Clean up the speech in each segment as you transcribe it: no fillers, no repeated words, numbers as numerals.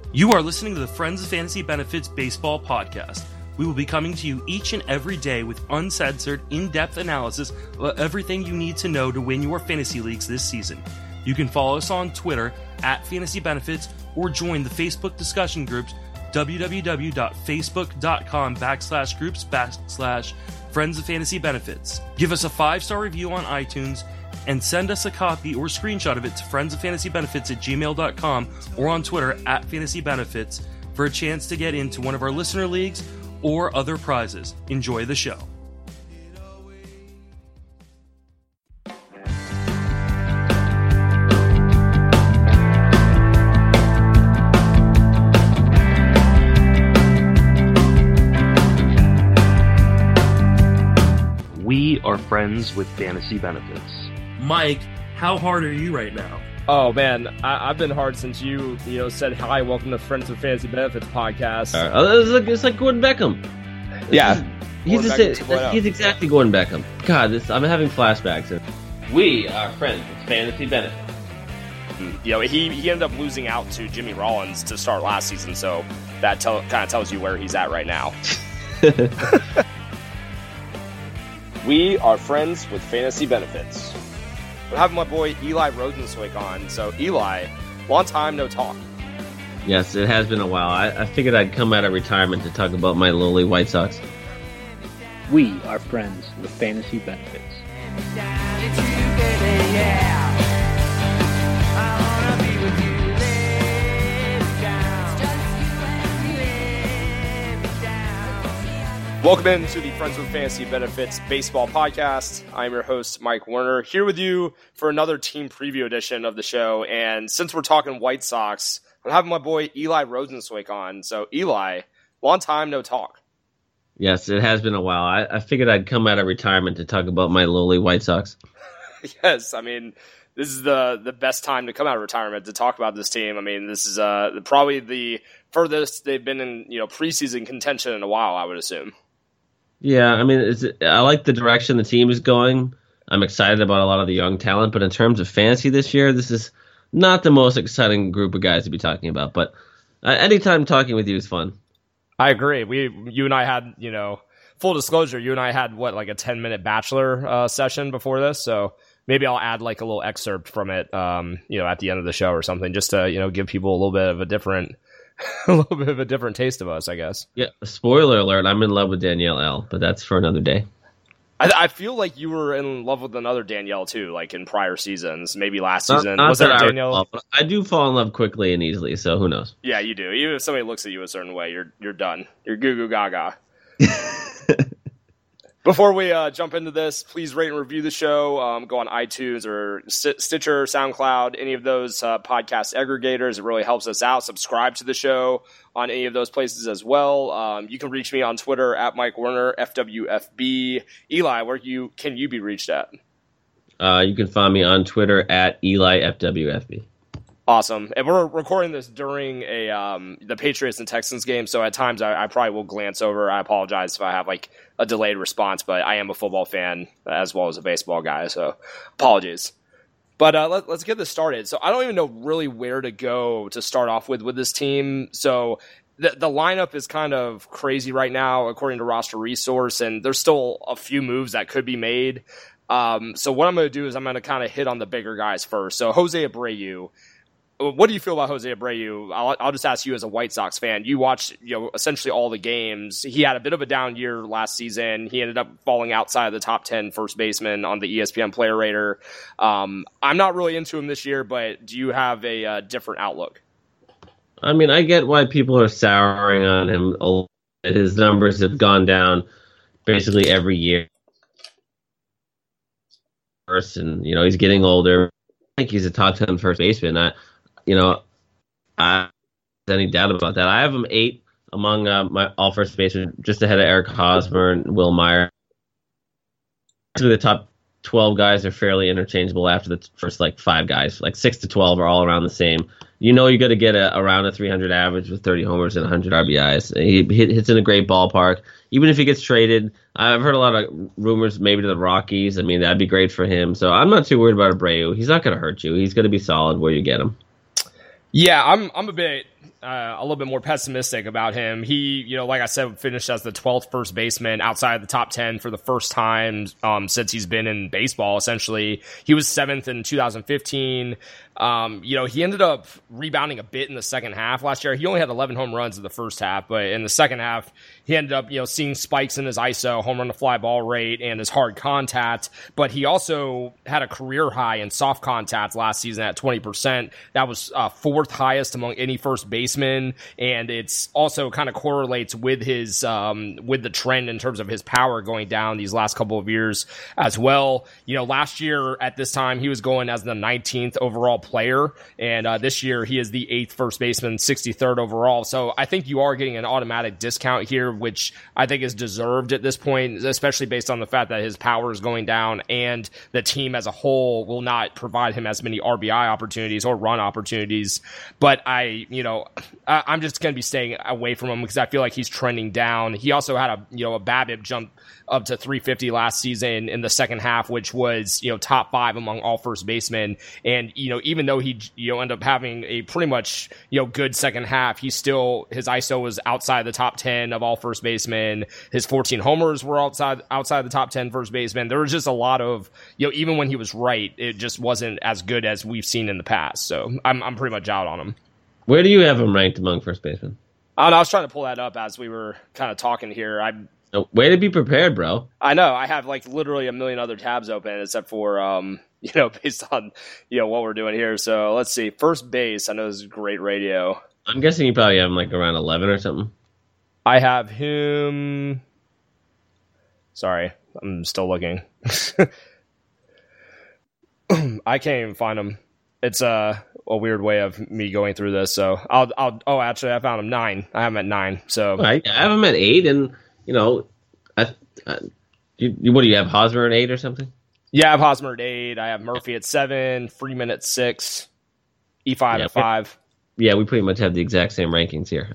You are listening to the Friends of Fantasy Benefits Baseball Podcast. We will be coming to you each and every day with uncensored, in-depth analysis of everything you need to know to win your fantasy leagues this season. You can follow us on Twitter at Fantasy Benefits or join the Facebook discussion groups www.facebook.com/groups/Friends of Fantasy Benefits. Give us a 5-star review on iTunes and send us a copy or screenshot of it to friendsoffantasybenefits@gmail.com or on Twitter at Fantasy Benefits for a chance to get into one of our listener leagues or other prizes. Enjoy the show. We are friends with Fantasy Benefits. Mike, how hard are you right now? Oh man, I've been hard since you said hi. Welcome to Friends with Fantasy Benefits podcast. It's like Gordon Beckham. Yeah, he's exactly Gordon Beckham. God, I'm having flashbacks. We are friends with Fantasy Benefits. He ended up losing out to Jimmy Rollins to start last season, so that kind of tells you where he's at right now. We are friends with Fantasy Benefits. I'm having my boy Eli Rosenzweig on. So, Eli, long time no talk. Yes, it has been a while. I figured I'd come out of retirement to talk about my lowly White Sox. We are friends with Fantasy Benefits. Welcome into the Friends with Fantasy Benefits Baseball Podcast. I'm your host, Mike Werner, here with you for another team preview edition of the show. And since we're talking White Sox, I'm having my boy Eli Rosenzweig on. So, Eli, long time no talk. Yes, it has been a while. I figured I'd come out of retirement to talk about my lowly White Sox. Yes, I mean, this is the best time to come out of retirement to talk about this team. I mean, this is probably the furthest they've been in preseason contention in a while, I would assume. Yeah, I mean, I like the direction the team is going. I'm excited about a lot of the young talent, but in terms of fantasy this year, this is not the most exciting group of guys to be talking about. But anytime talking with you is fun. I agree. You and I had, full disclosure, you and I had, like a 10-minute Bachelor session before this, so maybe I'll add, like, a little excerpt from it, at the end of the show or something, just to, give people a little bit of a different taste of us, I guess. Yeah, spoiler alert, I'm in love with Danielle L., but that's for another day. I feel like you were in love with another Danielle, too, like in prior seasons, maybe last season. Was that Danielle? I do fall in love quickly and easily, so who knows? Yeah, you do. Even if somebody looks at you a certain way, you're done. You're goo-goo gaga. Before we jump into this, please rate and review the show. Go on iTunes or Stitcher, SoundCloud, any of those podcast aggregators. It really helps us out. Subscribe to the show on any of those places as well. You can reach me on Twitter at Mike Werner, FWFB. Eli, where can you be reached at? You can find me on Twitter at Eli FWFB. Awesome. And we're recording this during the Patriots and Texans game, so at times I probably will glance over. I apologize if I have like a delayed response, but I am a football fan as well as a baseball guy, so apologies. But let's get this started. So I don't even know really where to go to start off with this team. So the lineup is kind of crazy right now, according to Roster Resource, and there's still a few moves that could be made. So what I'm going to do is I'm going to kind of hit on the bigger guys first. So Jose Abreu. What do you feel about Jose Abreu? I'll just ask you as a White Sox fan. You watched, essentially all the games. He had a bit of a down year last season. He ended up falling outside of the top 10 first baseman on the ESPN Player Rater. I'm not really into him this year, but do you have a different outlook? I mean, I get why people are souring on him. His numbers have gone down basically every year. And, he's getting older. I think he's a top 10 first baseman. I any doubt about that. I have him 8 among my all first basemen, just ahead of Eric Hosmer and Will Meyer. Actually, the top 12 guys are fairly interchangeable after the first 5 guys. 6 to 12 are all around the same. You got to get around a 300 average with 30 homers and 100 RBIs. He hits in a great ballpark. Even if he gets traded, I've heard a lot of rumors maybe to the Rockies. I mean, that'd be great for him. So I'm not too worried about Abreu. He's not going to hurt you. He's going to be solid where you get him. Yeah, I'm a bit a little bit more pessimistic about him. He, like I said, finished as the 12th first baseman outside of the top 10 for the first time since he's been in baseball, essentially. He was 7th in 2015. He ended up rebounding a bit in the second half last year. He only had 11 home runs in the first half, but in the second half, he ended up, seeing spikes in his ISO, home run to fly ball rate, and his hard contact. But he also had a career high in soft contact last season at 20%. That was fourth highest among any first baseman, and it's also kind of correlates with his with the trend in terms of his power going down these last couple of years as well. Last year at this time, he was going as the 19th overall player, and this year he is the 8th first baseman, 63rd overall. So I think you are getting an automatic discount here, which I think is deserved at this point, especially based on the fact that his power is going down and the team as a whole will not provide him as many RBI opportunities or run opportunities. But I'm just going to be staying away from him because I feel like he's trending down. He also had a BABIP jump up to 350 last season in the second half, which was, top 5 among all first basemen. And, even though he, end up having a pretty much, good second half, his ISO was outside the top 10 of all first basemen. His 14 homers were outside the top 10 first basemen. There was just a lot of, even when he was right, it just wasn't as good as we've seen in the past. So I'm pretty much out on him. Where do you have him ranked among first basemen? I was trying to pull that up as we were kind of talking here. Way to be prepared, bro. I know. I have literally a million other tabs open except for, based on, what we're doing here. So let's see. First base. I know this is great radio. I'm guessing you probably have him around 11 or something. I have him. Sorry. I'm still looking. I can't even find him. It's a weird way of me going through this. So actually I found him 9. I have him at 9. So I have him at 8 and, what do you have, Hosmer at 8 or something? Yeah, I have Hosmer at 8. I have Murphy at 7, Freeman at 6, E5 at 5. Yeah, we pretty much have the exact same rankings here.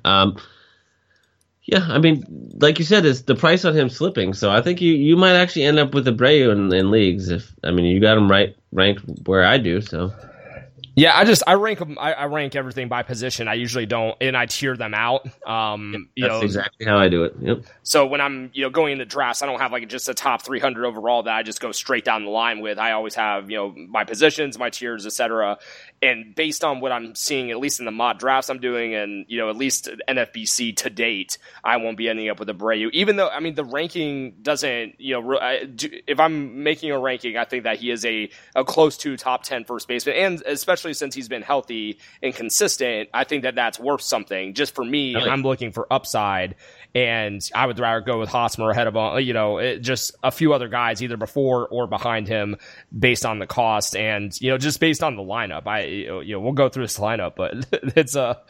Like you said, it's the price on him slipping. So I think you might actually end up with Abreu in leagues. You got him ranked where I do. So. Yeah, I rank them. I rank everything by position. I usually don't, and I tier them out. That's exactly how I do it. Yep. So when I'm going into drafts, I don't have just a top 300 overall that I just go straight down the line with. I always have my positions, my tiers, etc. And based on what I'm seeing, at least in the mock drafts I'm doing, and at least NFBC to date, I won't be ending up with Abreu. Even though the ranking doesn't. If I'm making a ranking, I think that he is a close to top 10 first baseman, and especially since he's been healthy and consistent, I think that that's worth something. Just for me, I'm looking for upside, and I would rather go with Hosmer ahead of just a few other guys either before or behind him based on the cost and just based on the lineup. We'll go through this lineup, but it's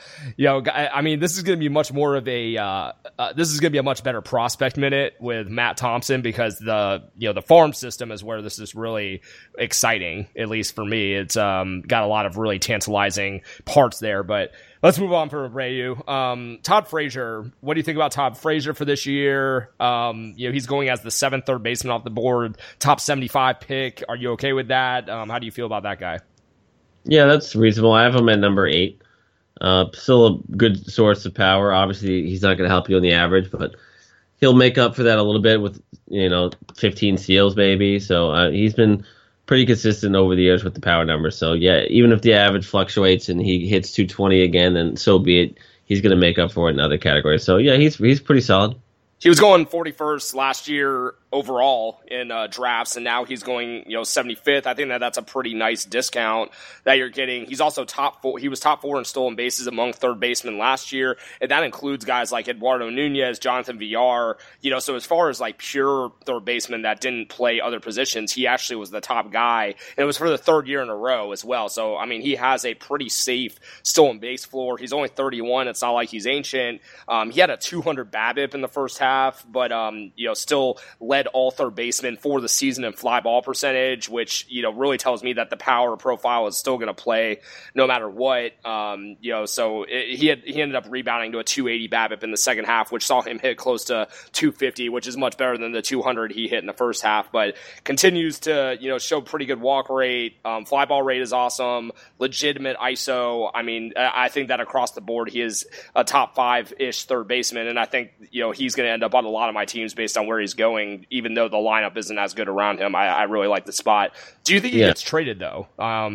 this is going to be much more of a this is going to be a much better prospect minute with Matt Thompson because the farm system is where this is really exciting, at least for me. It's got a lot of really tantalizing parts there, but let's move on for Abreu. Todd Frazier, what do you think about Todd Frazier for this year? He's going as the 7th third baseman off the board, top 75 pick. Are you okay with that? How do you feel about that guy? Yeah, that's reasonable. I have him at number 8. Still a good source of power. Obviously, he's not going to help you on the average, but he'll make up for that a little bit with 15 steals maybe. So he's been pretty consistent over the years with the power numbers. So yeah, even if the average fluctuates and he hits 220 again, then so be it. He's going to make up for it in other categories. So yeah, he's pretty solid. He was going 41st last year overall in drafts, and now he's going 75th. I think that's a pretty nice discount that you're getting. He's also top 4. He was top 4 in stolen bases among third basemen last year, and that includes guys like Eduardo Nunez, Jonathan Villar. So as far as pure third baseman that didn't play other positions, he actually was the top guy, and it was for the 3rd year in a row as well. So he has a pretty safe stolen base floor. He's only 31. It's not like he's ancient. He had a 200 BABIP in the first half, but still led led all third basemen for the season in fly ball percentage, which, really tells me that the power profile is still going to play no matter what. So he ended up rebounding to a 280 BABIP in the second half, which saw him hit close to 250, which is much better than the 200 he hit in the first half, but continues to, show pretty good walk rate. Fly ball rate is awesome, legitimate ISO. I mean, I think that across the board, he is a top 5-ish third baseman, and I think, he's going to end up on a lot of my teams based on where he's going, even though the lineup isn't as good around him. I really like the spot. Do you think he gets traded, though? I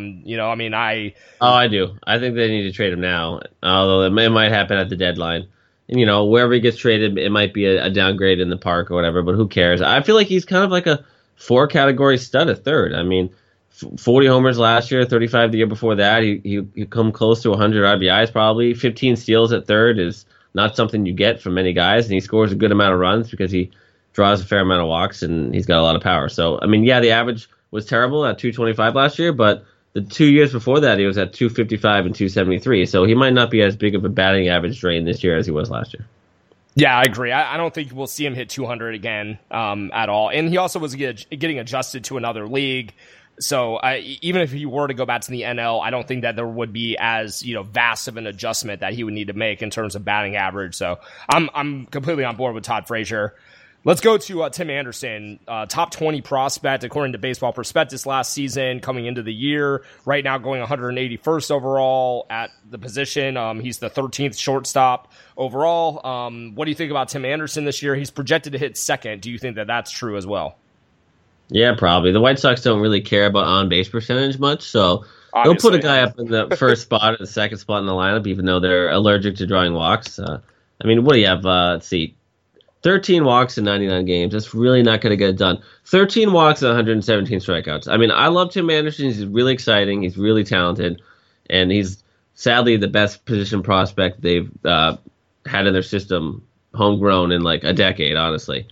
do. I think they need to trade him now, although it might happen at the deadline. And, wherever he gets traded, it might be a downgrade in the park or whatever, but who cares? I feel like he's kind of like a 4-category stud at third. I mean, 40 homers last year, 35 the year before that. He come close to 100 RBIs probably. 15 steals at third is not something you get from many guys, and he scores a good amount of runs because he draws a fair amount of walks, and he's got a lot of power. So, I mean, the average was terrible at 225 last year, but the 2 years before that, he was at 255 and 273. So he might not be as big of a batting average drain this year as he was last year. Yeah, I agree. I don't think we'll see him hit 200 again at all. And he also was getting adjusted to another league. So even if he were to go back to the NL, I don't think that there would be as vast of an adjustment that he would need to make in terms of batting average. So I'm completely on board with Todd Frazier. Let's go to Tim Anderson, top 20 prospect according to Baseball Prospectus last season, coming into the year. Right now going 181st overall at the position. He's the 13th shortstop overall. What do you think about Tim Anderson this year? He's projected to hit second. Do you think that that's true as well? Yeah, probably. The White Sox don't really care about on-base percentage much, so Obviously. They'll put a guy up in the first spot or the second spot in the lineup, even though they're allergic to drawing walks. What do you have? Let's see. 13 walks in 99 games. That's really not going to get it done. 13 walks and 117 strikeouts. I mean, I love Tim Anderson. He's really exciting. He's really talented. And he's sadly the best position prospect they've had in their system, homegrown, in like a decade, honestly.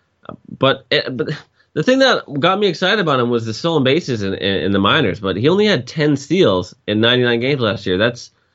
But the thing that got me excited about him was the stolen bases in the minors. But he only had 10 steals in 99 games last year.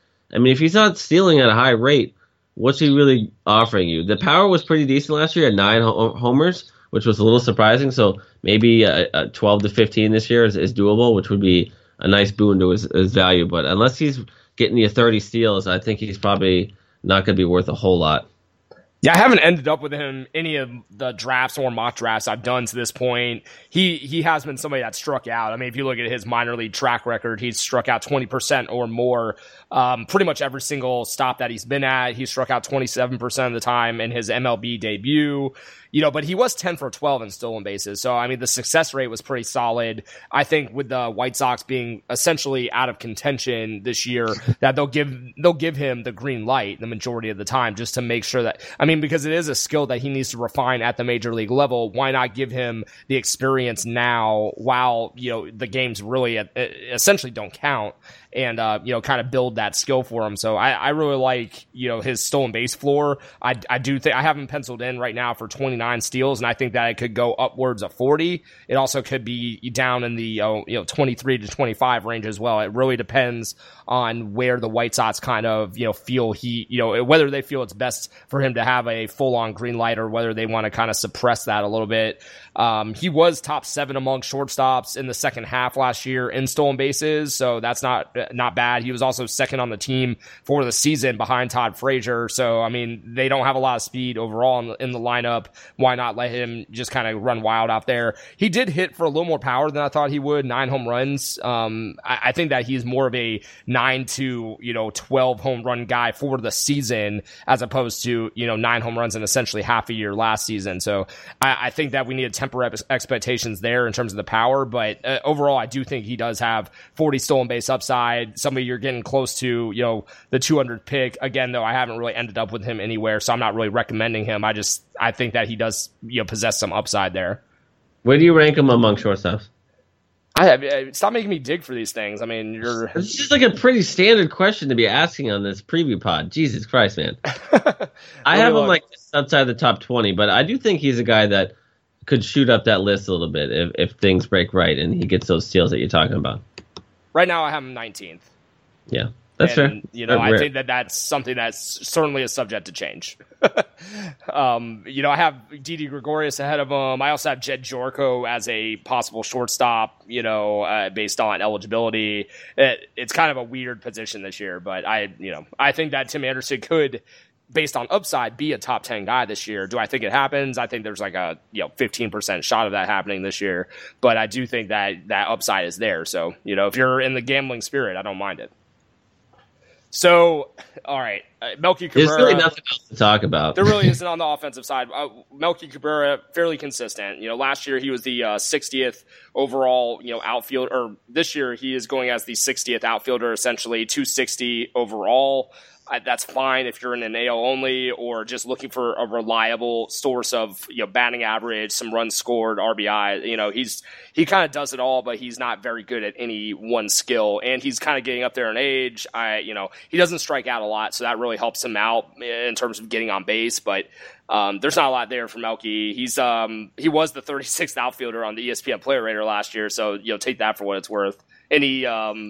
If he's not stealing at a high rate, what's he really offering you? The power was pretty decent last year at 9 homers, which was a little surprising. So maybe a 12 to 15 this year is doable, which would be a nice boon to his value. But unless he's getting you 30 steals, I think he's probably not going to be worth a whole lot. Yeah, I haven't ended up with him any of the drafts or mock drafts I've done to this point. He has been somebody that struck out. I mean, if you look at his minor league track record, he's struck out 20% or more. Pretty much every single stop that he's been at, he struck out 27% of the time in his MLB debut. But he was 10 for 12 in stolen bases. So, the success rate was pretty solid. I think with the White Sox being essentially out of contention this year, that they'll give him the green light the majority of the time, just to make sure that, because it is a skill that he needs to refine at the major league level. Why not give him the experience now while, the games really essentially don't count, and kind of build that skill for him. So I really like his stolen base floor. I do think I have him penciled in right now for 29 steals, and I think that it could go upwards of 40. It also could be down in the 23 to 25 range as well. It really depends on where the White Sox kind of feel whether they feel it's best for him to have a full on green light or whether they want to kind of suppress that a little bit. He was top 7 among shortstops in the second half last year in stolen bases, so that's not bad. He was also second on the team for the season behind Todd Frazier. So, they don't have a lot of speed overall in the lineup. Why not let him just kind of run wild out there? He did hit for a little more power than I thought he would, 9 home runs. I think that he's more of a 9 to 12 home run guy for the season as opposed to 9 home runs in essentially half a year last season. So I think that we need to temper expectations there in terms of the power. But overall, I do think he does have 40 stolen base upside. Somebody you're getting close to the 200th pick. Again, though, I haven't really ended up with him anywhere, so I'm not really recommending him. I think that he does possess some upside there. Where do you rank him among shortstops? Stop making me dig for these things. It's just like a pretty standard question to be asking on this preview pod. Jesus Christ, man. I have him just outside the top 20, but I do think he's a guy that could shoot up that list a little bit if things break right and he gets those steals that you're talking about. Right now, I have him 19th. Yeah. That's fair. I think that's something that's certainly is subject to change. I have Didi Gregorius ahead of him. I also have Jed Jorko as a possible shortstop, based on eligibility. It's kind of a weird position this year, but I think that Tim Anderson could, based on upside, be a top 10 guy this year. Do I think it happens? I think there's like a 15% shot of that happening this year, but I do think that upside is there. So, if you're in the gambling spirit, I don't mind it. So, all right, Melky Cabrera. There's really nothing else to talk about. There really isn't on the offensive side. Melky Cabrera, fairly consistent. Last year he was the 60th overall, outfielder. Or this year he is going as the 60th outfielder, essentially 260 overall. That's fine if you're in an AL only or just looking for a reliable source of batting average, some runs scored, RBI. He kind of does it all, but he's not very good at any one skill, and he's kind of getting up there in age. He doesn't strike out a lot, so that really helps him out in terms of getting on base. But there's not a lot there for Melky. He was the 36th outfielder on the ESPN Player Rater last year, so take that for what it's worth. Any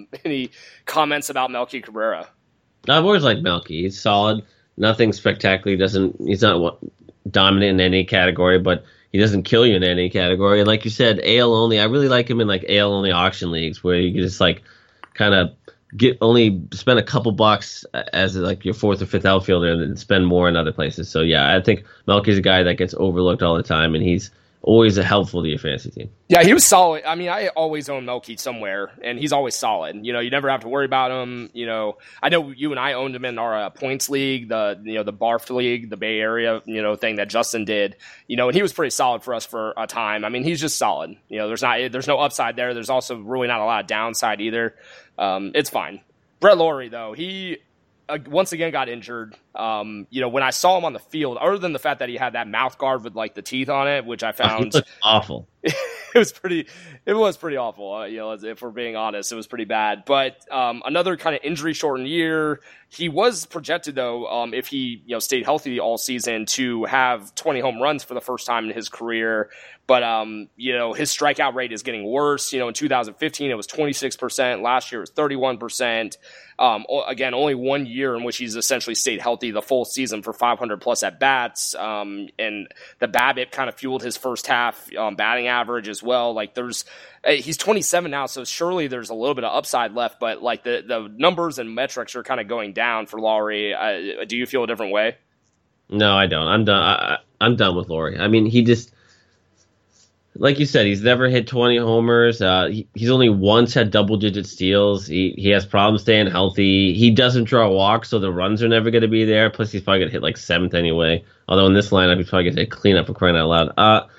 comments about Melky Cabrera? I've always liked Melky. He's solid. Nothing spectacular. He's not dominant in any category, but he doesn't kill you in any category. And like you said, AL only. I really like him in like AL only auction leagues where you can just like kind of spend a couple bucks as like your fourth or fifth outfielder and then spend more in other places. So yeah, I think Melky's a guy that gets overlooked all the time, and he's always helpful to your fantasy team. Yeah, he was solid. I mean, I always own Melky somewhere, and he's always solid. You never have to worry about him. I know you and I owned him in our points league, the Barf league, the Bay Area, thing that Justin did. And he was pretty solid for us for a time. I mean, he's just solid. There's no upside there. There's also really not a lot of downside either. It's fine. Brett Lawrie, though, he once again got injured. When I saw him on the field, other than the fact that he had that mouth guard with like the teeth on it, which I found he looked awful. It was pretty awful. If we're being honest, it was pretty bad. But another kind of injury shortened year. He was projected though, if he stayed healthy all season, to have 20 home runs for the first time in his career. But his strikeout rate is getting worse. In 2015 it was 26%. Last year it was 31%. Again, only 1 year in which he's essentially stayed healthy the full season for 500 plus at bats. And the BABIP kind of fueled his first half batting average as well. Like he's 27 now, so surely there's a little bit of upside left. But like the numbers and metrics are kind of going down for Lawrie. Do you feel a different way? No, I don't. I'm done. I'm done with Lawrie. I mean, he just, like you said, he's never hit 20 homers. He's only once had double-digit steals. He has problems staying healthy. He doesn't draw walks, so the runs are never going to be there. Plus, he's probably going to hit like seventh anyway. Although in this lineup, he's probably going to hit cleanup for crying out loud.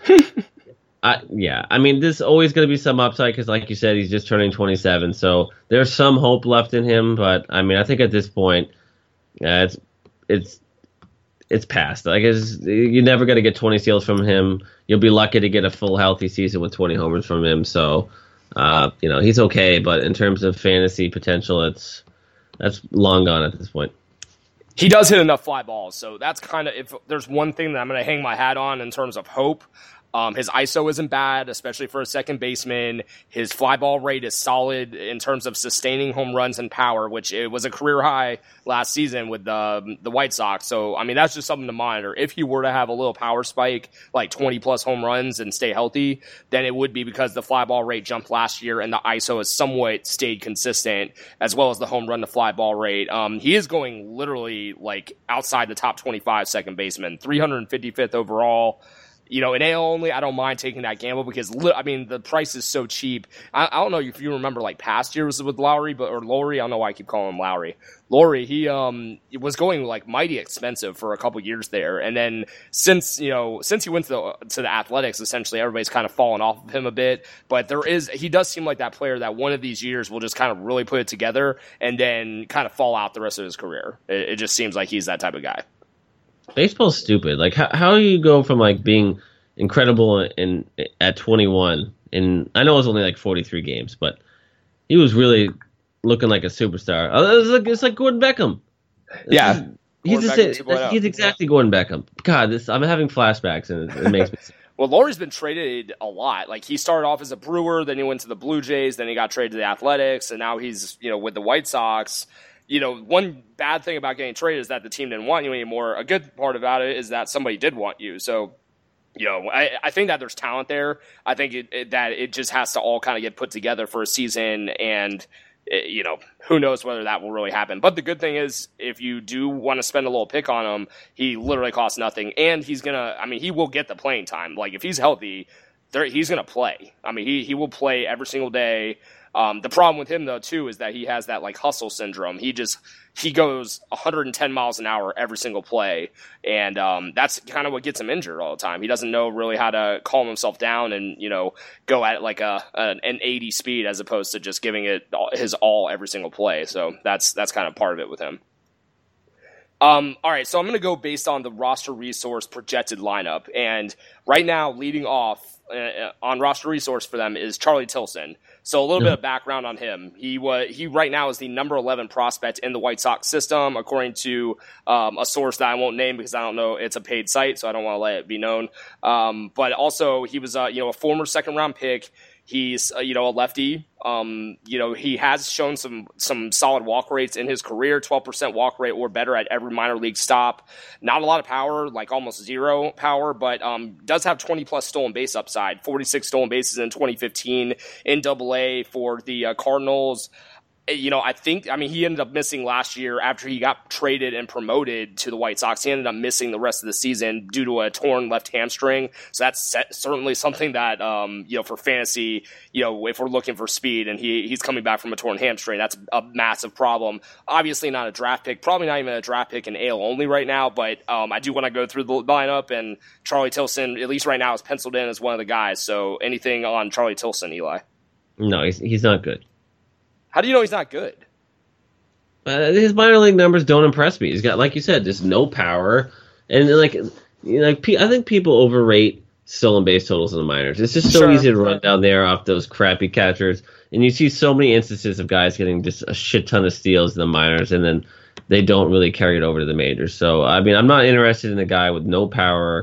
Yeah, I mean, there's always going to be some upside because, like you said, he's just turning 27. So there's some hope left in him. But, I mean, I think at this point, it's past. Like, you're never going to get 20 steals from him. You'll be lucky to get a full healthy season with 20 homers from him. So, he's okay. But in terms of fantasy potential, that's long gone at this point. He does hit enough fly balls. So that's kind of, if there's one thing that I'm going to hang my hat on in terms of hope, his ISO isn't bad, especially for a second baseman. His fly ball rate is solid in terms of sustaining home runs and power, which it was a career high last season with the White Sox. So, I mean, that's just something to monitor. If he were to have a little power spike, like 20-plus home runs and stay healthy, then it would be because the fly ball rate jumped last year and the ISO has somewhat stayed consistent, as well as the home run to fly ball rate. He is going literally like outside the top 25 second baseman, 355th overall. In AL only, I don't mind taking that gamble because, the price is so cheap. I don't know if you remember, like, past years with Lawrie, or Lawrie. I don't know why I keep calling him Lowry. Lawrie, he was going, like, mighty expensive for a couple years there. And then since he went to the Athletics, essentially, everybody's kind of fallen off of him a bit. But he does seem like that player that one of these years will just kind of really put it together and then kind of fall out the rest of his career. It just seems like he's that type of guy. Baseball's stupid. Like, how do you go from like being incredible at 21? And I know it was only like 43 games, but he was really looking like a superstar. It's like Gordon Beckham. Yeah, he's exactly Gordon Beckham. God, I'm having flashbacks, and it makes me sick. Well, Laurie's been traded a lot. Like, he started off as a Brewer, then he went to the Blue Jays, then he got traded to the Athletics, and now he's with the White Sox. one bad thing about getting traded is that the team didn't want you anymore. A good part about it is that somebody did want you. So, I think that there's talent there. I think that it just has to all kind of get put together for a season, and who knows whether that will really happen. But the good thing is, if you do want to spend a little pick on him, he literally costs nothing, and he will get the playing time. Like, if he's healthy, he's going to play. I mean, he will play every single day. The problem with him, though, too, is that he has that hustle syndrome. He goes 110 miles an hour every single play, and that's kind of what gets him injured all the time. He doesn't know really how to calm himself down and go at an 80 speed as opposed to just giving it his all every single play. So that's kind of part of it with him. All right, so I'm going to go based on the roster resource projected lineup, and right now leading off on roster resource for them is Charlie Tilson. So a little bit of background on him. He right now is the number 11 prospect in the White Sox system, according to a source that I won't name because I don't know. It's a paid site, so I don't want to let it be known. But also he was a former second round pick. He's a lefty. He has shown some solid walk rates in his career, 12% walk rate or better at every minor league stop. Not a lot of power, like almost zero power, but does have 20+ stolen base upside. 46 stolen bases in 2015 in Double-A for the Cardinals. I think he ended up missing last year after he got traded and promoted to the White Sox. He ended up missing the rest of the season due to a torn left hamstring. So that's certainly something that, for fantasy, if we're looking for speed and he's coming back from a torn hamstring, that's a massive problem. Obviously not a draft pick, probably not even a draft pick in AL only right now, but I do want to go through the lineup, and Charlie Tilson, at least right now, is penciled in as one of the guys. So anything on Charlie Tilson, Eli? No, he's not good. How do you know he's not good? His minor league numbers don't impress me. He's got, like you said, just no power, and I think people overrate stolen base totals in the minors. It's just so easy to run down there off those crappy catchers, and you see so many instances of guys getting just a shit ton of steals in the minors, and then they don't really carry it over to the majors. So I'm not interested in a guy with no power,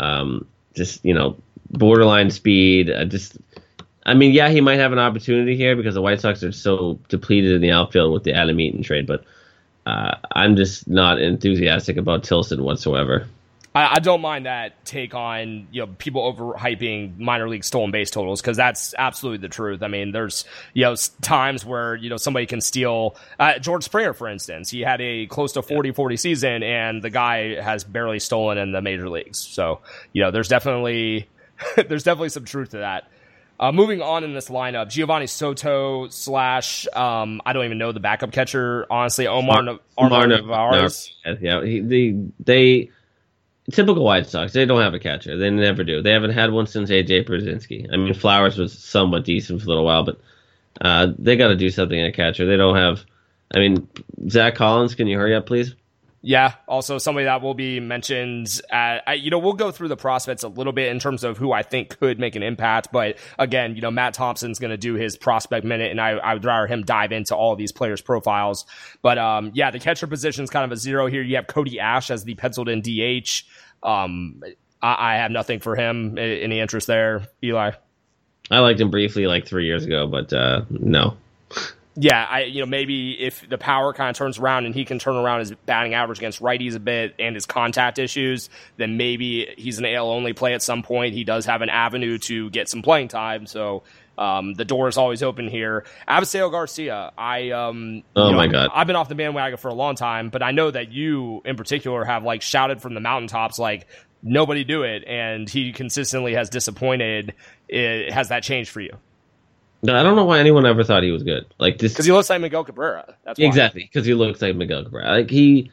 borderline speed. He might have an opportunity here because the White Sox are so depleted in the outfield with the Adam Eaton trade, but I'm just not enthusiastic about Tilson whatsoever. I don't mind that take on people overhyping minor league stolen base totals, because that's absolutely the truth. I mean, there's times where somebody can steal. George Springer, for instance, he had a close to 40-40 season, and the guy has barely stolen in the major leagues. So there's definitely some truth to that. Moving on in this lineup, Giovanni Soto / I don't even know the backup catcher, honestly, Omar Narvaez. Yeah, they typical White Sox. They don't have a catcher. They never do. They haven't had one since A.J. Brzezinski. Flowers was somewhat decent for a little while, but they got to do something at catcher. They don't have. Zach Collins, can you hurry up, please? Yeah, also somebody that will be mentioned. We'll go through the prospects a little bit in terms of who I think could make an impact. But again, Matt Thompson's going to do his prospect minute, and I would rather him dive into all of these players' profiles. But the catcher position is kind of a zero here. You have Cody Ash as the penciled in DH. I have nothing for him. Any interest there, Eli? I liked him briefly like 3 years ago, but no. Yeah, maybe if the power kind of turns around and he can turn around his batting average against righties a bit and his contact issues, then maybe he's an AL only play at some point. He does have an avenue to get some playing time, so the door is always open here. Abisail Garcia, my God, I've been off the bandwagon for a long time, but I know that you in particular have shouted from the mountaintops nobody do it, and he consistently has disappointed. Has that changed for you? No, I don't know why anyone ever thought he was good. Because he looks like Miguel Cabrera. That's why. Exactly, because he looks like Miguel Cabrera. He's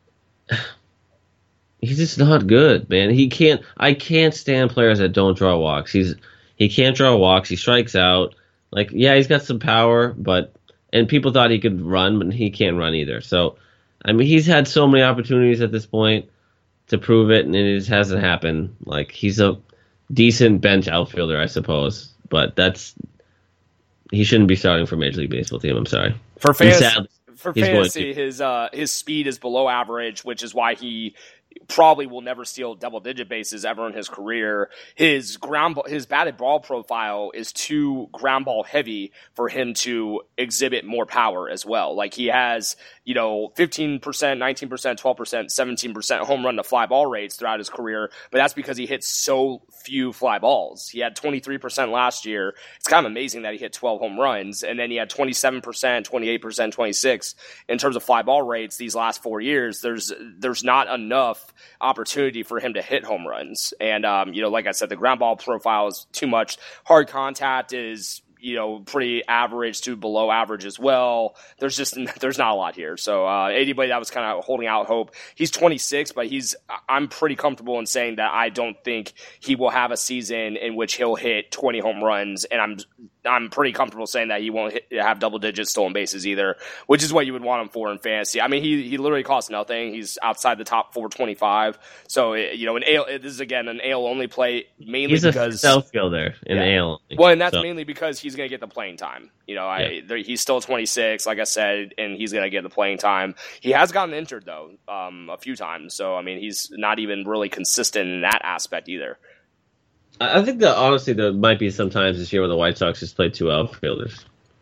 just not good, man. I can't stand players that don't draw walks. He can't draw walks. He strikes out. He's got some power, and people thought he could run, but he can't run either. So, he's had so many opportunities at this point to prove it, and it just hasn't happened. He's a decent bench outfielder, I suppose, but he shouldn't be starting for Major League Baseball team. I'm sorry. For fantasy, his speed is below average, which is why he probably will never steal double-digit bases ever in his career. His batted ball profile is too ground ball heavy for him to exhibit more power as well. He has 15%, 19%, 12%, 17% home run to fly ball rates throughout his career, but that's because he hit so few fly balls. He had 23% last year. It's kind of amazing that he hit 12 home runs, and then he had 27%, 28%, 26% in terms of fly ball rates these last 4 years. There's not enough opportunity for him to hit home runs. And, like I said, the ground ball profile is too much. Hard contact is pretty average to below average as well. There's not a lot here. So anybody that was kind of holding out hope, he's 26, but I'm pretty comfortable in saying that I don't think he will have a season in which he'll hit 20 home runs, and I'm pretty comfortable saying that he won't have double digit stolen bases either, which is what you would want him for in fantasy. I mean, he literally costs nothing. He's outside the top 425. So this is again an AL only play mainly he's because a self fielder in AL. Well, and that's mainly because he's going to get the playing time. He's still 26, like I said, and he's going to get the playing time. He has gotten injured though a few times, so I mean he's not even really consistent in that aspect either. I think that honestly there might be some times this year where the White Sox just play two outfielders.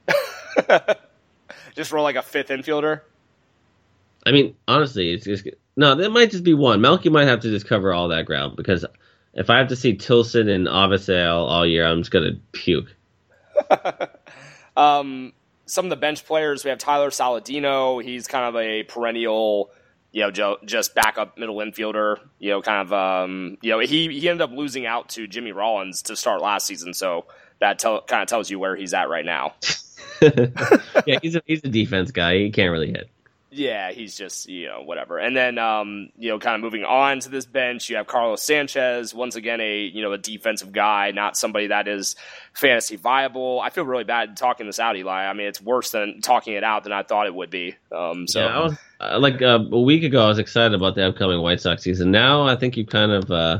Just roll like a fifth infielder. I mean, honestly, it's just no. There might just be one. Melky might have to just cover all that ground because if I have to see Tilson and Avasale all year, I'm just gonna puke. Some of the bench players, we have Tyler Saladino. He's kind of a perennial, just backup middle infielder. He ended up losing out to Jimmy Rollins to start last season, so that kind of tells you where he's at right now. Yeah, he's a defense guy. He can't really hit. Yeah, he's just, whatever. And then, kind of moving on to this bench, you have Carlos Sanchez, once again, a defensive guy, not somebody that is fantasy viable. I feel really bad talking this out, Eli. I mean, it's worse than talking it out than I thought it would be. Yeah, I was, a week ago, I was excited about the upcoming White Sox season. Now, I think you kind of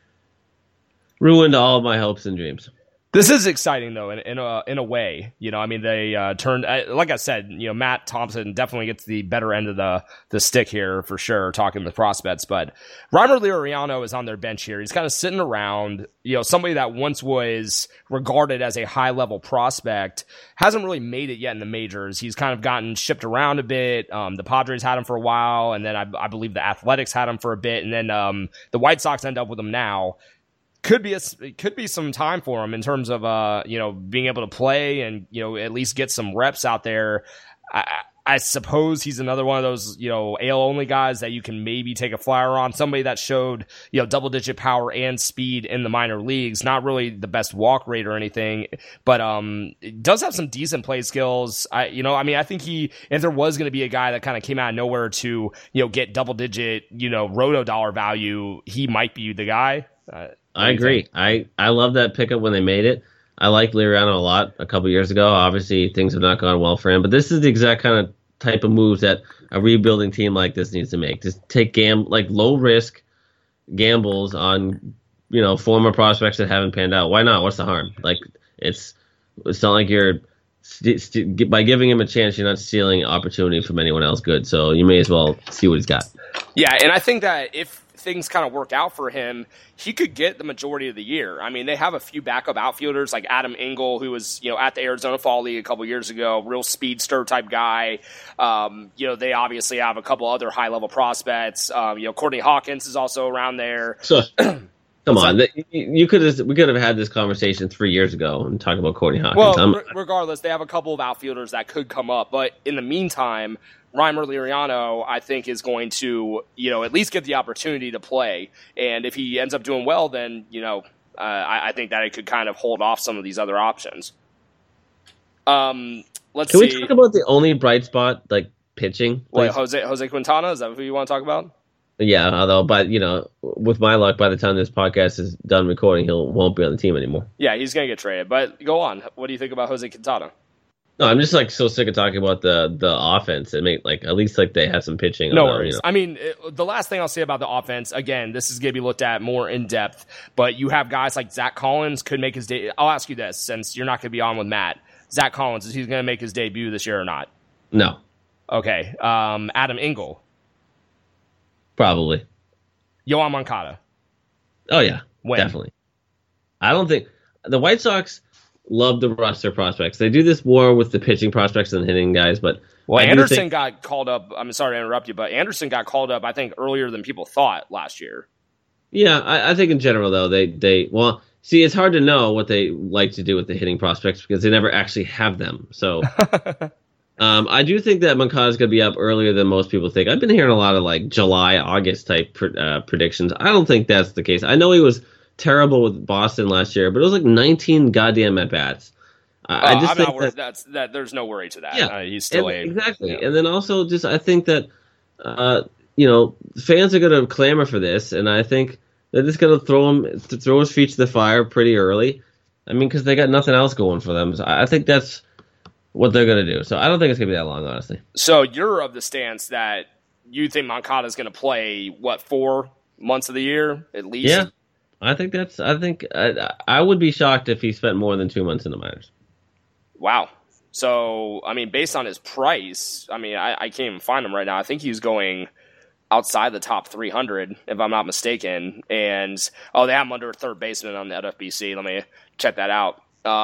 ruined all of my hopes and dreams. This is exciting, though, in a way. I mean, they turned, like I said, Matt Thompson definitely gets the better end of the stick here for sure, talking with prospects. But Reimer Liriano is on their bench here. He's kind of sitting around, somebody that once was regarded as a high-level prospect, hasn't really made it yet in the majors. He's kind of gotten shipped around a bit. The Padres had him for a while, and then I believe the Athletics had him for a bit, and then the White Sox end up with him now. Could be some time for him in terms of being able to play and at least get some reps out there. I suppose he's another one of those AL only guys that you can maybe take a flyer on. Somebody that showed double digit power and speed in the minor leagues. Not really the best walk rate or anything, but does have some decent play skills. I think if there was going to be a guy that kind of came out of nowhere to get double digit roto dollar value, he might be the guy. I agree. I love that pickup when they made it. I liked Liriano a lot a couple years ago. Obviously, things have not gone well for him, but this is the exact kind of type of moves that a rebuilding team like this needs to make. Just take low risk gambles on former prospects that haven't panned out. Why not? What's the harm? It's not like you're by giving him a chance, you're not stealing opportunity from anyone else good. So you may as well see what he's got. Yeah, and I think that if things kind of work out for him, he could get the majority of the year. I mean, they have a few backup outfielders like Adam Engel, who was, at the Arizona Fall League a couple years ago, real speedster type guy. They obviously have a couple other high level prospects. Courtney Hawkins is also around there. So, come on, we could have had this conversation 3 years ago and talked about Courtney Hawkins. Well, regardless, they have a couple of outfielders that could come up, but in the meantime, Reimer Liriano, I think, is going to, at least get the opportunity to play. And if he ends up doing well, then, I think that it could kind of hold off some of these other options. Can we talk about the only bright spot, pitching? Wait, Jose Quintana? Is that who you want to talk about? Yeah, although, with my luck, by the time this podcast is done recording, won't be on the team anymore. Yeah, he's going to get traded. But go on. What do you think about Jose Quintana? No, I'm just so sick of talking about the offense. It make at least they have some pitching. No worries. I mean, the last thing I'll say about the offense, again, this is going to be looked at more in depth. But you have guys like Zach Collins could make his day. I'll ask you this, since you're not going to be on with Matt. Zach Collins, is he going to make his debut this year or not? No. Okay. Adam Engel. Probably. Yoan Moncada. Oh yeah, when? Definitely. I don't think the White Sox. love the roster prospects. They do this more with the pitching prospects than hitting guys, but Anderson got called up. I'm sorry to interrupt you, but Anderson got called up, I think, earlier than people thought last year. Yeah, I think in general, though, they see, it's hard to know what they like to do with the hitting prospects because they never actually have them. So I do think that Moncada is going to be up earlier than most people think. I've been hearing a lot of like July, August type predictions. I don't think that's the case. I know he was terrible with Boston last year, but it was like 19 goddamn at-bats. I just think not worried. There's no worry to that. Yeah, he's still exactly. Yeah. And then also, just I think that fans are going to clamor for this, and I think they're just going to throw his feet to the fire pretty early. I mean, because they got nothing else going for them. So I think that's what they're going to do. So I don't think it's going to be that long, honestly. So you're of the stance that you think Moncada is going to play 4 months of the year at least? Yeah, I think I would be shocked if he spent more than 2 months in the minors. Wow. So, I mean, based on his price, I mean, I can't even find him right now. I think he's going outside the top 300, if I'm not mistaken. And, they have him under third baseman on the FFBC. Let me check that out.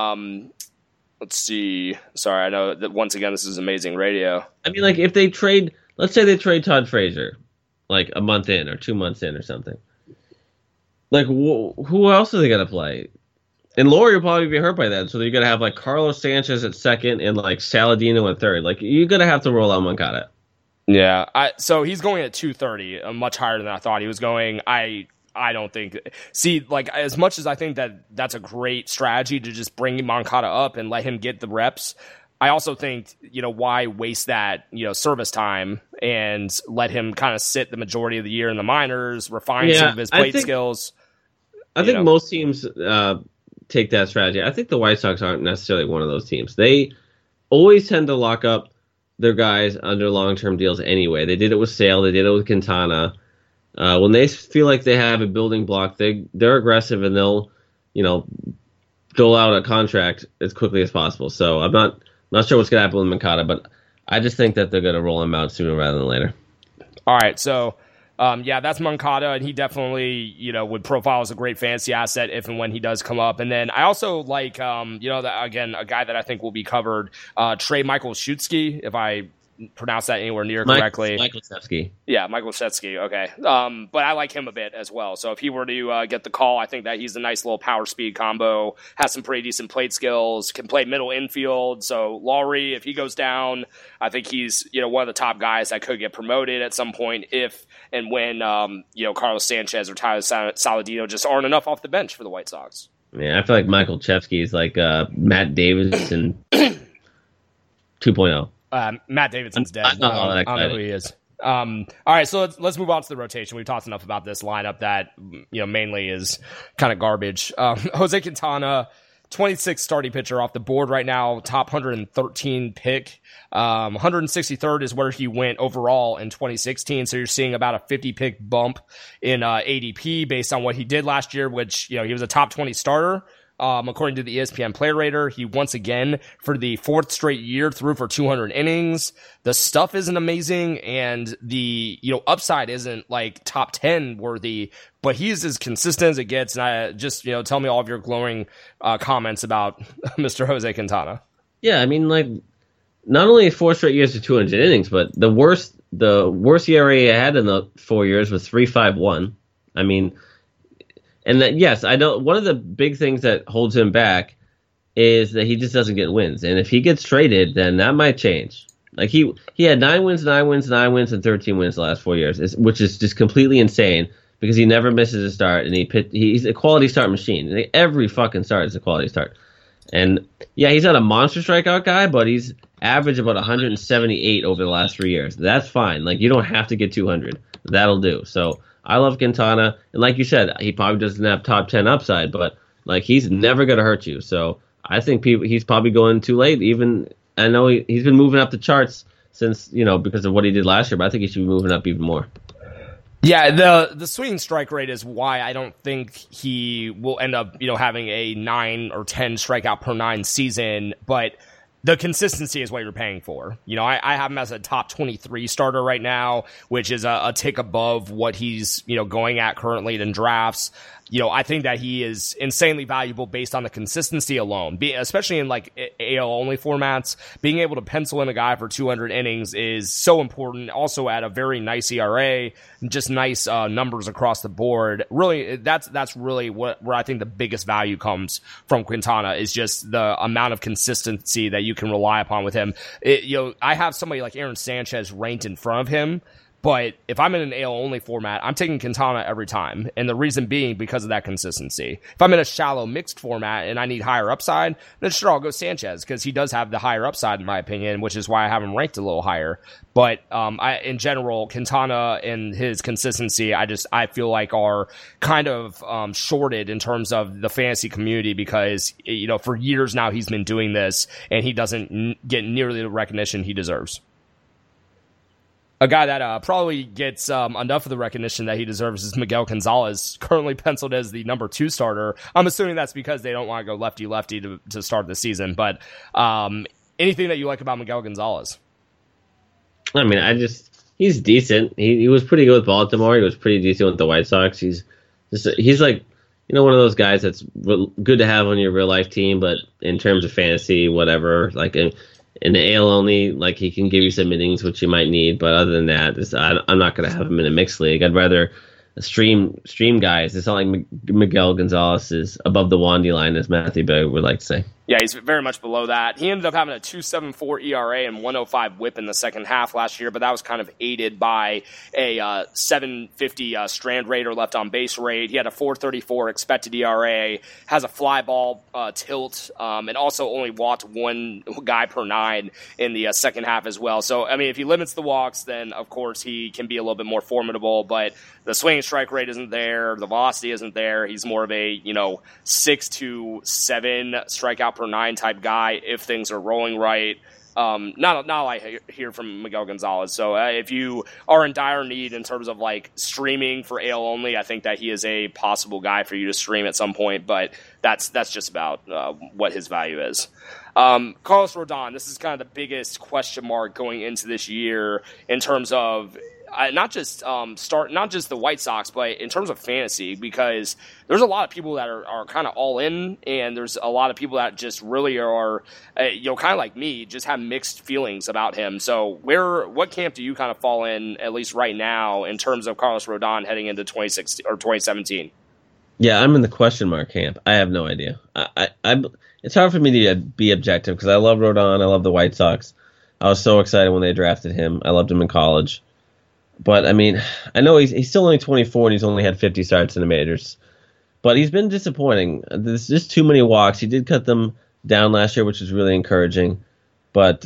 Let's see. Sorry, I know that once again, this is amazing radio. I mean, like, if they trade, let's say they trade Todd Frazier, like a month in or 2 months in or something. Like, who else are they going to play? And Laurie will probably be hurt by that, so you're going to have, like, Carlos Sanchez at second and, like, Saladino at third. Like, you're going to have to roll out Moncada. Yeah, so he's going at 230, much higher than I thought he was going. I don't think... See, like, as much as I think that that's a great strategy to just bring Moncada up and let him get the reps, I also think, why waste that, service time and let him kind of sit the majority of the year in the minors, refine some of his plate skills. I think most teams... take that strategy. I think the White Sox aren't necessarily one of those teams. They always tend to lock up their guys under long-term deals anyway. They did it with Sale. They did it with Quintana. When they feel like they have a building block, they're aggressive and they'll, dole out a contract as quickly as possible. So I'm not sure what's going to happen with Moncada, but I just think that they're going to roll him out sooner rather than later. All right, so... that's Moncada, and he definitely, would profile as a great fantasy asset if and when he does come up. And then I also like, again, a guy that I think will be covered, Trey Michael Schutzke, if I pronounce that anywhere near correctly. Michael Shevsky. Yeah, Michael Shevsky, okay. But I like him a bit as well. So if he were to get the call, I think that he's a nice little power speed combo, has some pretty decent plate skills, can play middle infield. So Laurie, if he goes down, I think he's, one of the top guys that could get promoted at some point if and when, Carlos Sanchez or Tyler Saladino just aren't enough off the bench for the White Sox. Yeah, I feel like Michael Shevsky is like Matt Davidson 2.0. Matt Davidson's dead. I don't know who he is. All right, so let's move on to the rotation. We've talked enough about this lineup that mainly is kind of garbage. Jose Quintana, 26th starting pitcher off the board right now, top 113 pick. 163rd is where he went overall in 2016. So you're seeing about a 50 pick bump in ADP based on what he did last year, which he was a top 20 starter. According to the ESPN Player Rater, he once again, for the fourth straight year, threw for 200 innings. The stuff isn't amazing, and the upside isn't like top 10 worthy, but he's as consistent as it gets. And I just tell me all of your glowing comments about Mr. Jose Quintana. Yeah, I mean, like, not only 4 straight years of 200 innings, but the worst ERA he had in the 4 years was 3.51. I mean. And that, yes, I know one of the big things that holds him back is that he just doesn't get wins. And if he gets traded, then that might change. Like he had 9 wins, and 13 wins the last 4 years, which is just completely insane because he never misses a start and he's a quality start machine. Every fucking start is a quality start. And yeah, he's not a monster strikeout guy, but he's averaged about 178 over the last 3 years. That's fine. Like, you don't have to get 200. That'll do. So I love Quintana, and like you said, he probably doesn't have top 10 upside, but like he's never going to hurt you. So I think he's probably going too late. Even I know he's been moving up the charts since because of what he did last year, but I think he should be moving up even more. Yeah, the swinging strike rate is why I don't think he will end up having a 9 or 10 strikeout per 9 season, but the consistency is what you're paying for. I have him as a top 23 starter right now, which is a tick above what he's, going at currently in drafts. I think that he is insanely valuable based on the consistency alone, especially in like AL only formats. Being able to pencil in a guy for 200 innings is so important. Also at a very nice ERA, just nice numbers across the board. Really, that's really where I think the biggest value comes from Quintana, is just the amount of consistency that you can rely upon with him. I have somebody like Aaron Sanchez ranked in front of him. But if I'm in an AL-only format, I'm taking Quintana every time. And the reason being because of that consistency. If I'm in a shallow mixed format and I need higher upside, then sure, I'll go Sanchez because he does have the higher upside in my opinion, which is why I have him ranked a little higher. But in general, Quintana and his consistency, I feel like are kind of shorted in terms of the fantasy community because, for years now he's been doing this and he doesn't get nearly the recognition he deserves. A guy that probably gets enough of the recognition that he deserves is Miguel Gonzalez, currently penciled as the number 2 starter. I'm assuming that's because they don't want to go lefty-lefty to start the season. But anything that you like about Miguel Gonzalez? I mean, he's decent. He was pretty good with Baltimore. He was pretty decent with the White Sox. He's like, one of those guys that's good to have on your real life team, but in terms of fantasy, whatever, like in the AL only, like he can give you some innings, which you might need. But other than that, I'm not going to have him in a mixed league. I'd rather stream guys. It's not like Miguel Gonzalez is above the Wandy line, as Matthew Berg would like to say. Yeah, he's very much below that. He ended up having a 2.74 ERA and 105 WHIP in the second half last year, but that was kind of aided by a 7.50 strand rate or left on base rate. He had a 4.34 expected ERA, has a fly ball tilt, and also only walked one guy per 9 in the second half as well. So, I mean, if he limits the walks, then of course he can be a little bit more formidable, but the swing and strike rate isn't there, the velocity isn't there. He's more of a 6 to 7 strikeout per 9 type guy if things are rolling right. Not I hear from Miguel Gonzalez. So if you are in dire need in terms of like streaming for AL only, I think that he is a possible guy for you to stream at some point. But that's just about what his value is. Carlos Rodon, this is kind of the biggest question mark going into this year in terms of not just the White Sox, but in terms of fantasy, because there's a lot of people that are kind of all in, and there's a lot of people that just really are, kind of like me, just have mixed feelings about him. So what camp do you kind of fall in, at least right now, in terms of Carlos Rodon heading into 2016 or 2017? Yeah, I'm in the question mark camp. I have no idea. It's hard for me to be objective because I love Rodon. I love the White Sox. I was so excited when they drafted him. I loved him in college. But, I mean, I know he's still only 24 and he's only had 50 starts in the majors. But he's been disappointing. There's just too many walks. He did cut them down last year, which was really encouraging. But,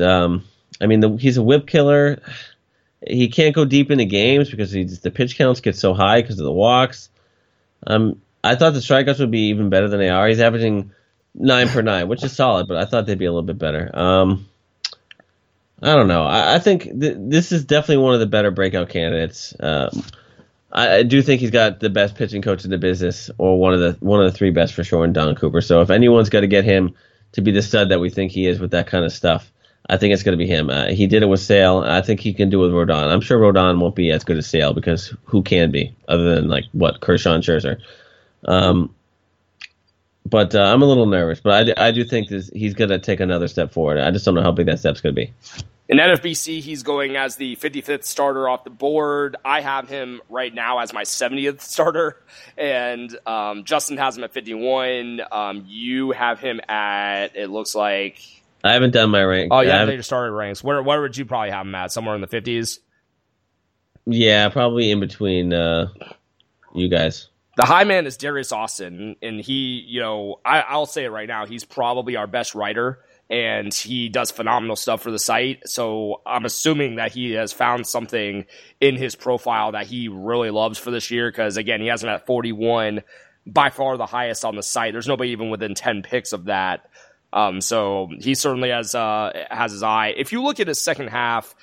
he's a whip killer. He can't go deep into games because the pitch counts get so high because of the walks. I thought the strikeouts would be even better than they are. He's averaging 9 per 9, which is solid, but I thought they'd be a little bit better. I don't know. I think this is definitely one of the better breakout candidates. I do think he's got the best pitching coach in the business, or one of the 3 best for sure, in Don Cooper. So if anyone's got to get him to be the stud that we think he is with that kind of stuff, I think it's going to be him. He did it with Sale. I think he can do it with Rodon. I'm sure Rodon won't be as good as Sale because who can be other than Kershaw and Scherzer. But I'm a little nervous. But I do think he's going to take another step forward. I just don't know how big that step's going to be. In NFBC, he's going as the 55th starter off the board. I have him right now as my 70th starter, and Justin has him at 51. You have him at, it looks like... I haven't done my rank. Oh, you haven't done your starter ranks. Where would you probably have him at? Somewhere in the 50s? Yeah, probably in between you guys. The high man is Darius Austin, and he, I'll say it right now, he's probably our best writer. And he does phenomenal stuff for the site. So I'm assuming that he has found something in his profile that he really loves for this year. Because, again, he has him at 41, by far the highest on the site. There's nobody even within 10 picks of that. So he certainly has his eye. If you look at his second half,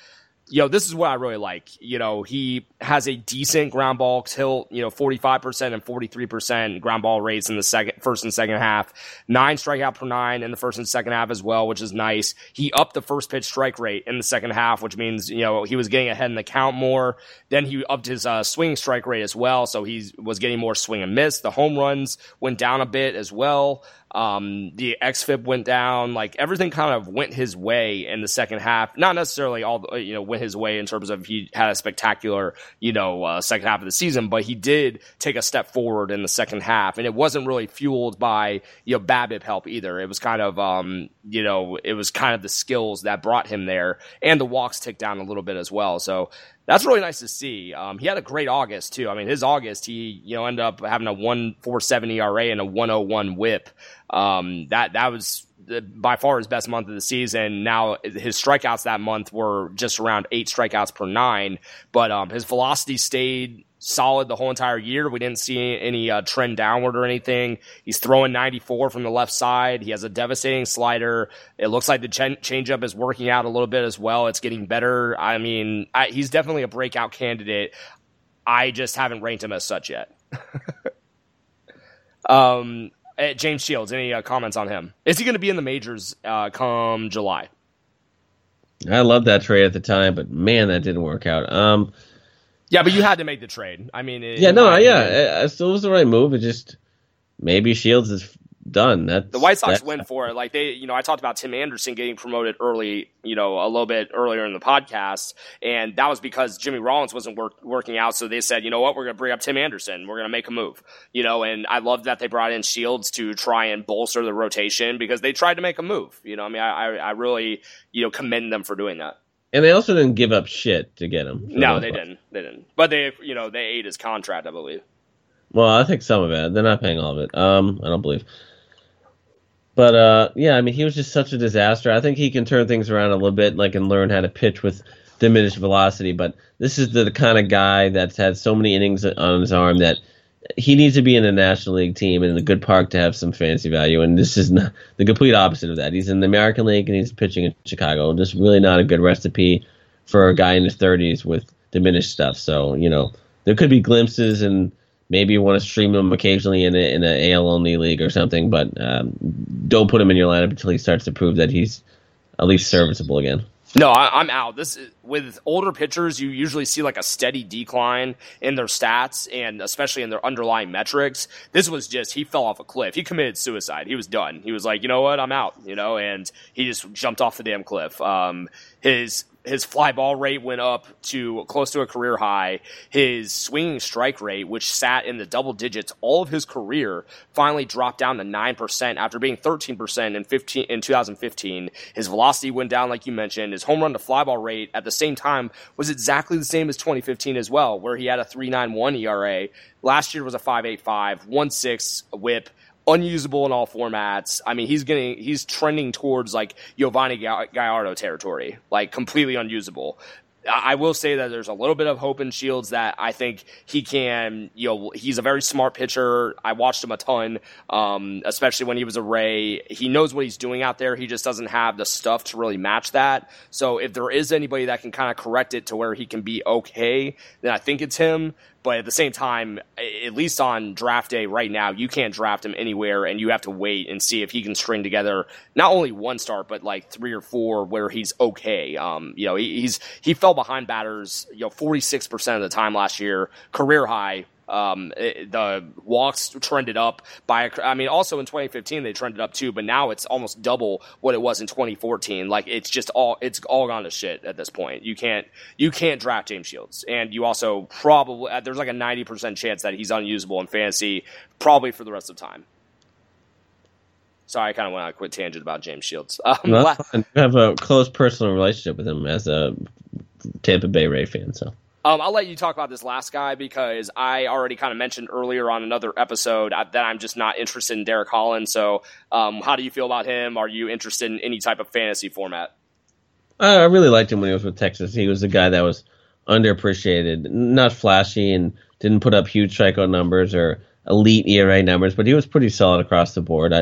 this is what I really like. He has a decent ground ball tilt, 45% and 43% ground ball rates in the first and second half, 9 strikeout per 9 in the first and second half as well, which is nice. He upped the first pitch strike rate in the second half, which means, he was getting ahead in the count more. Then he upped his swing strike rate as well. So he was getting more swing and miss. The home runs went down a bit as well. The xFIP went down, like everything kind of went his way in the second half. Not necessarily all, went his way in terms of he had a spectacular, second half of the season, but he did take a step forward in the second half, and it wasn't really fueled by, BABIP help either. It was kind of, it was kind of the skills that brought him there, and the walks ticked down a little bit as well. So that's really nice to see. He had a great August too. I mean, his August, he ended up having a 1.47 ERA and a 1.01 WHIP. That was by far his best month of the season. Now his strikeouts that month were just around 8 strikeouts per 9, but his velocity stayed solid the whole entire year. We didn't see any trend downward or anything. He's throwing 94 from the left side. He has a devastating slider. It looks like the changeup is working out a little bit as well. It's getting better. I mean, he's definitely a breakout candidate. I just haven't ranked him as such yet. James Shields, any comments on him? Is he going to be in the majors come July? I loved that trade at the time, but man, that didn't work out. Yeah, but you had to make the trade. I mean, it still was the right move. It just maybe Shields is done. The White Sox went for it. Like I talked about Tim Anderson getting promoted early, a little bit earlier in the podcast, and that was because Jimmy Rollins wasn't working out. So they said, you know what, we're going to bring up Tim Anderson. We're going to make a move, and I love that they brought in Shields to try and bolster the rotation because they tried to make a move. I really, commend them for doing that. And they also didn't give up shit to get him. No, they didn't. They didn't. But they ate his contract, I believe. Well, I think some of it. They're not paying all of it. I don't believe. But I mean, he was just such a disaster. I think he can turn things around a little bit, and learn how to pitch with diminished velocity. But this is the kind of guy that's had so many innings on his arm that he needs to be in a National League team and in a good park to have some fantasy value. And this is the complete opposite of that. He's in the American League and he's pitching in Chicago. Just really not a good recipe for a guy in his 30s with diminished stuff. So, there could be glimpses, and maybe you want to stream him occasionally in an AL only league or something, but don't put him in your lineup until he starts to prove that he's at least serviceable again. No, I'm out. With older pitchers, you usually see like a steady decline in their stats and especially in their underlying metrics. This was just, he fell off a cliff. He committed suicide. He was done. He was like, you know what, I'm out, and he just jumped off the damn cliff. His fly ball rate went up to close to a career high. His swinging strike rate, which sat in the double digits all of his career, finally dropped down to 9% after being 13% in 2015. His velocity went down, like you mentioned. His home run to fly ball rate at the same time was exactly the same as 2015 as well, where he had a 3.91 ERA. Last year was a 5.85, 1.6 WHIP. Unusable in all formats. I mean, he's trending towards like Giovanni Gallardo territory, like completely unusable. I will say that there's a little bit of hope in Shields that I think he can, he's a very smart pitcher. I watched him a ton, especially when he was a Ray. He knows what he's doing out there. He just doesn't have the stuff to really match that. So if there is anybody that can kind of correct it to where he can be okay, then I think it's him. But at the same time, at least on draft day right now, you can't draft him anywhere, and you have to wait and see if he can string together not only one start, but like 3 or 4 where he's okay. He fell behind batters 46% of the time last year, career high. The walks trended up also in 2015 they trended up too, but now it's almost double what it was in 2014. Like it's all gone to shit at this point. You can't draft James Shields, and you also probably there's like a 90% chance that he's unusable in fantasy probably for the rest of the time. Sorry, I kind of went on a quick tangent about James Shields. I have a close personal relationship with him as a Tampa Bay Ray fan, so. I'll let you talk about this last guy because I already kind of mentioned earlier on another episode that I'm just not interested in Derek Holland. So how do you feel about him? Are you interested in any type of fantasy format? I really liked him when he was with Texas. He was a guy that was underappreciated, not flashy, and didn't put up huge strikeout numbers or elite ERA numbers, but he was pretty solid across the board.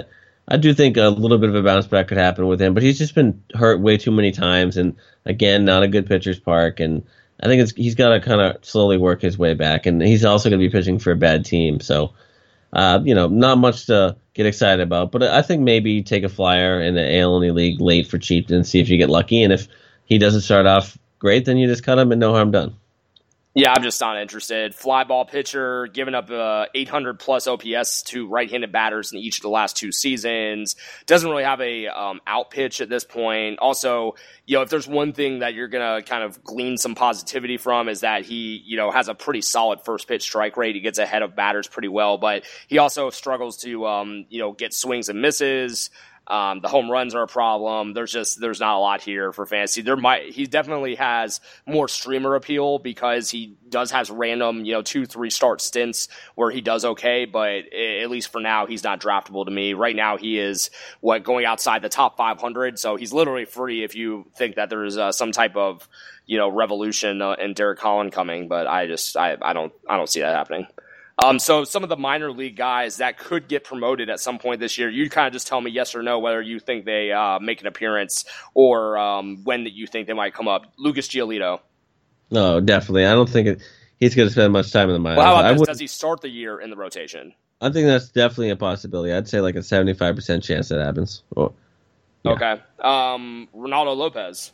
I do think a little bit of a bounce back could happen with him, but he's just been hurt way too many times, and again, not a good pitcher's park. And I think he's got to kind of slowly work his way back, and he's also going to be pitching for a bad team. So, not much to get excited about, but I think maybe take a flyer in the AL only league late for cheap and see if you get lucky. And if he doesn't start off great, then you just cut him and no harm done. Yeah, I'm just not interested. Fly ball pitcher, giving up 800 plus OPS to right-handed batters in each of the last 2 seasons. Doesn't really have a out pitch at this point. Also, if there's one thing that you're gonna kind of glean some positivity from is that he, has a pretty solid first pitch strike rate. He gets ahead of batters pretty well, but he also struggles to, get swings and misses. The home runs are a problem. There's not a lot here for fantasy. He definitely has more streamer appeal because he does has random, 2-3 start stints where he does okay, but at least for now, he's not draftable to me. Right now, he is going outside the top 500, so he's literally free if you think that there's some type of, revolution in Derek Holland coming, but I don't see that happening. So some of the minor league guys that could get promoted at some point this year, you kind of just tell me yes or no whether you think they make an appearance or when that you think they might come up. Lucas Giolito. No, definitely. I don't think he's going to spend much time in the minors. Well, how about this? Does he start the year in the rotation? I think that's definitely a possibility. I'd say like a 75% chance that happens. Yeah. Okay. Ronaldo Lopez.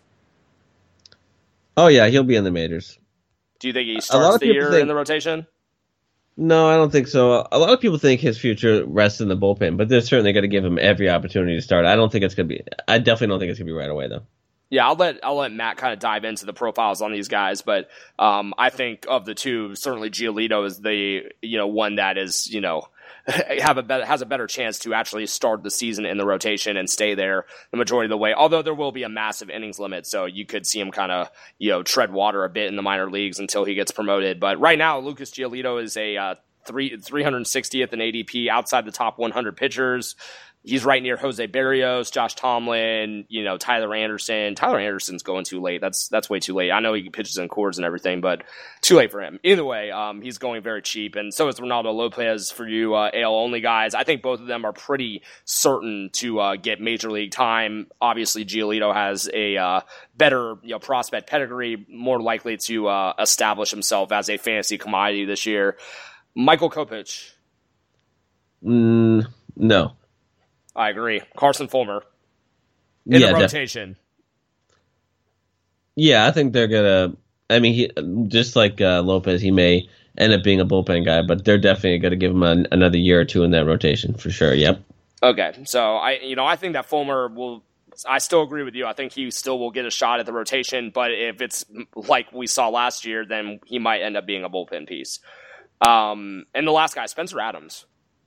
Oh, yeah, he'll be in the majors. Do you think he starts the year in the rotation? No, I don't think so. A lot of people think his future rests in the bullpen, but they're certainly going to give him every opportunity to start. I definitely don't think it's going to be right away, though. Yeah, I'll let Matt kind of dive into the profiles on these guys, but I think of the two, certainly Giolito is the one that is has a better chance to actually start the season in the rotation and stay there the majority of the way. Although there will be a massive innings limit, so you could see him kind of tread water a bit in the minor leagues until he gets promoted. But right now, Lucas Giolito is a 360th in ADP outside the top 100 pitchers. He's right near Jose Berrios, Josh Tomlin, Tyler Anderson. Tyler Anderson's going too late. That's way too late. I know he pitches in Coors and everything, but too late for him. Either way, he's going very cheap, and so is Ronaldo Lopez for you AL only guys. I think both of them are pretty certain to get major league time. Obviously, Giolito has a better prospect pedigree, more likely to establish himself as a fantasy commodity this year. Michael Kopech. No. I agree. Carson Fulmer in the rotation. Yeah, I think they're gonna. I mean, he just like Lopez, he may end up being a bullpen guy, but they're definitely going to give him another year or two in that rotation for sure. Yep. Okay, so I think that Fulmer will. I still agree with you. I think he still will get a shot at the rotation, but if it's like we saw last year, then he might end up being a bullpen piece. And the last guy, Spencer Adams.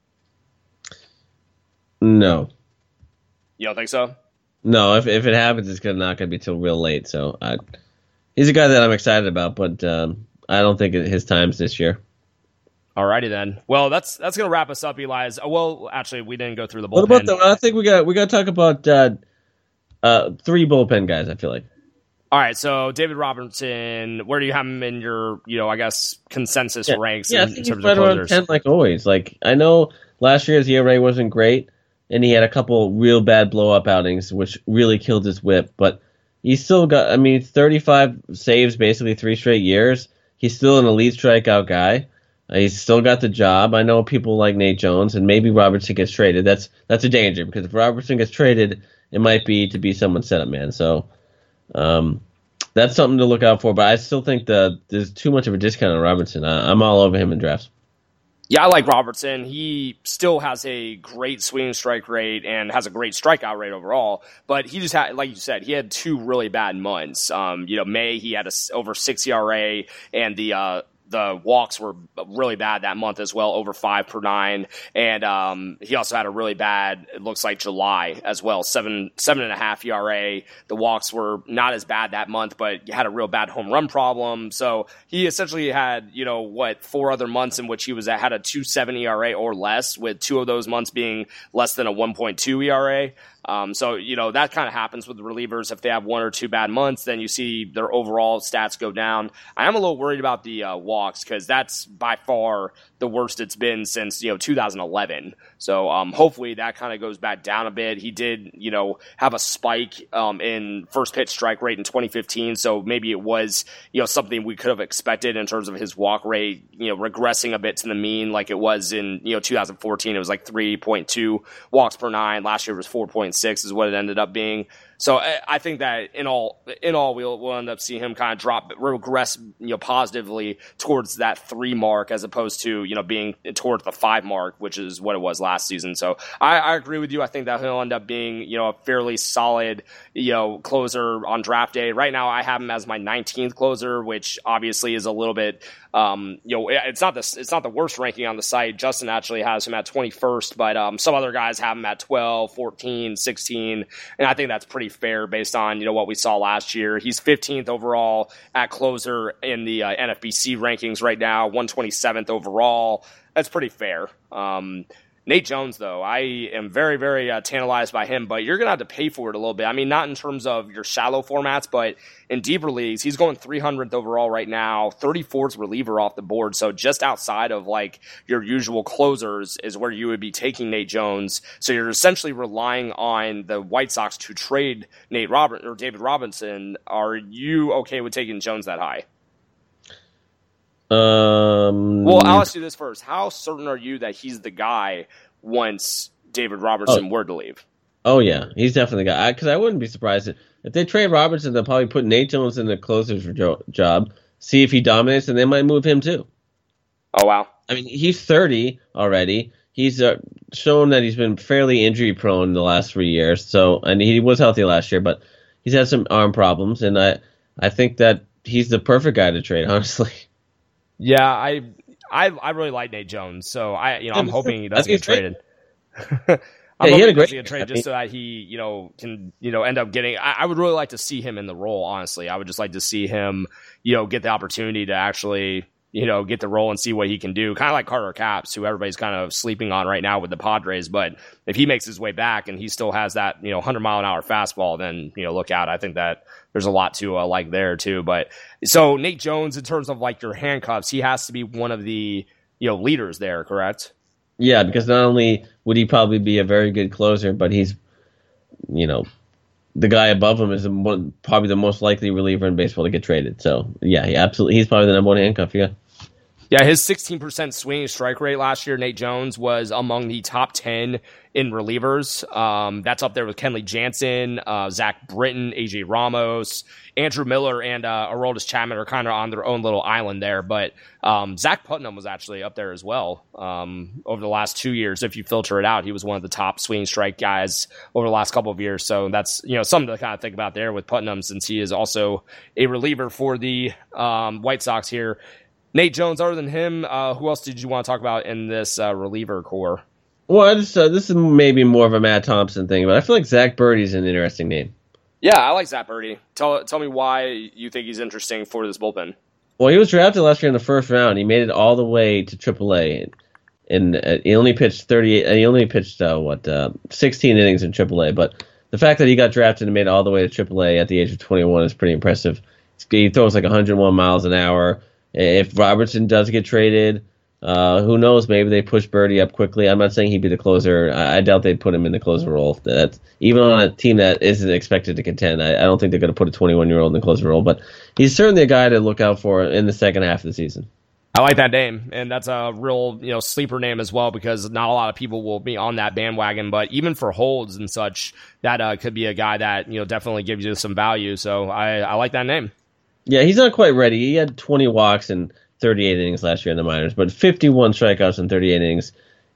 No. You don't think so? No, if it happens, it's not going to be till real late. So he's a guy that I'm excited about, but I don't think his time's this year. Alrighty then. Well, that's going to wrap us up, Elias. Well, actually, we didn't go through the bullpen. What about I think we got to talk about 3 bullpen guys. I feel like. All right, so David Robertson, where do you have him in your, I guess, consensus ranks? Yeah, I think he's right around 10, like always. Like I know last year's ERA wasn't great. And he had a couple real bad blow-up outings, which really killed his whip. But he's still got, 35 saves basically 3 straight years. He's still an elite strikeout guy. He's still got the job. I know people like Nate Jones, and maybe Robertson gets traded. That's a danger, because if Robertson gets traded, it might be to be someone's setup man. So that's something to look out for. But I still think there's too much of a discount on Robertson. I'm all over him in drafts. Yeah, I like Robertson. He still has a great swing strike rate and has a great strikeout rate overall, but he just had, like you said, he had 2 really bad months. May he had over 6 ERA, and the walks were really bad that month as well, over 5 per 9. And he also had a really bad, it looks like July as well, 7.5 ERA. The walks were not as bad that month, but had a real bad home run problem. So he essentially had, 4 other months in which he had a 2.7 ERA or less, with 2 of those months being less than a 1.2 ERA. So, that kind of happens with the relievers. If they have one or two bad months, then you see their overall stats go down. I am a little worried about the walks because that's by far the worst it's been since, 2011. So hopefully that kind of goes back down a bit. He did, have a spike in first pitch strike rate in 2015. So maybe it was, something we could have expected in terms of his walk rate, regressing a bit to the mean like it was in, 2014. It was like 3.2 walks per nine. Last year was 4.6 is what it ended up being. So I think that in all we'll end up seeing him kind of regress, positively towards that 3 mark as opposed to, being towards the 5 mark, which is what it was last season. So I agree with you. I think that he'll end up being, a fairly solid, closer on draft day. Right now I have him as my 19th closer, which obviously is a little bit, it's not the worst ranking on the site. Justin actually has him at 21st, but some other guys have him at 12, 14, 16, and I think that's pretty fair based on what we saw last year. He's 15th overall at closer in the NFBC rankings right now, 127th overall. That's pretty fair. Nate Jones, though, I am very, very tantalized by him, but you're going to have to pay for it a little bit. I mean, not in terms of your shallow formats, but in deeper leagues, he's going 300th overall right now, 34th reliever off the board. So just outside of like your usual closers is where you would be taking Nate Jones. So you're essentially relying on the White Sox to trade David Robinson. Are you okay with taking Jones that high? Well, I'll ask you this first. How certain are you that he's the guy once David Robertson were to leave? Oh, yeah. He's definitely the guy. Because I wouldn't be surprised. If they trade Robertson, they'll probably put Nate Jones in the closer's job, see if he dominates, and they might move him too. Oh, wow. I mean, he's 30 already. He's shown that he's been fairly injury-prone the last 3 years. And he was healthy last year, but he's had some arm problems. And I think that he's the perfect guy to trade, honestly. Yeah, I really like Nate Jones, so I'm hoping he doesn't get traded. He had a great trade just so that he can end up getting. I would really like to see him in the role. Honestly, I would just like to see him get the opportunity to actually get the role and see what he can do. Kind of like Carter Capps, who everybody's kind of sleeping on right now with the Padres. But if he makes his way back and he still has that 100-mile-an-hour fastball, then look out. I think that there's a lot to like there too. But so Nate Jones, in terms of like your handcuffs, he has to be one of the leaders there, correct? Yeah, because not only would he probably be a very good closer, but he's the guy above him is probably the most likely reliever in baseball to get traded. So yeah, he's probably the number one handcuff. Yeah. Yeah, his 16% swinging strike rate last year, Nate Jones, was among the top 10 in relievers. That's up there with Kenley Jansen, Zach Britton, AJ Ramos, Andrew Miller, and Aroldis Chapman are kind of on their own little island there. But Zach Putnam was actually up there as well over the last 2 years. If you filter it out, he was one of the top swinging strike guys over the last couple of years. So that's something to kind of think about there with Putnam, since he is also a reliever for the White Sox here. Nate Jones, other than him, who else did you want to talk about in this reliever core? Well, this is maybe more of a Matt Thompson thing, but I feel like Zach Birdie's an interesting name. Yeah, I like Zach Birdie. Tell me why you think he's interesting for this bullpen. Well, he was drafted last year in the first round. He made it all the way to AAA, and he only pitched 38. He only pitched 16 innings in AAA. But the fact that he got drafted and made it all the way to AAA at the age of 21 is pretty impressive. He throws like 101 miles an hour. If Robertson does get traded, who knows? Maybe they push Birdie up quickly. I'm not saying he'd be the closer. I doubt they'd put him in the closer role. Even on a team that isn't expected to contend, I don't think they're going to put a 21-year-old in the closer role. But he's certainly a guy to look out for in the second half of the season. I like that name, and that's a real sleeper name as well, because not a lot of people will be on that bandwagon. But even for holds and such, that could be a guy that definitely gives you some value. So I like that name. Yeah, he's not quite ready. He had 20 walks and 38 innings last year in the minors, but 51 strikeouts in 38 innings.